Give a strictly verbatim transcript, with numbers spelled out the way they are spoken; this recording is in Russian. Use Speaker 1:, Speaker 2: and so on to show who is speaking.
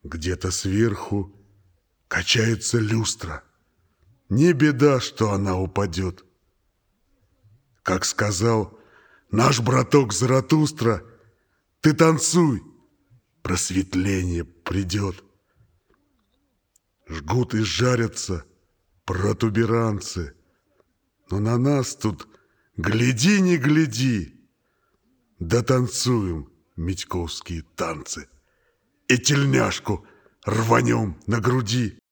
Speaker 1: Где-то сверху качается люстра. Не беда, что она упадет. Как сказал наш браток Заратустра, ты танцуй, просветление придет. Жгут и жарятся протуберанцы, но на нас тут гляди, не гляди, да танцуем митьковские танцы и тельняшку рванем на груди.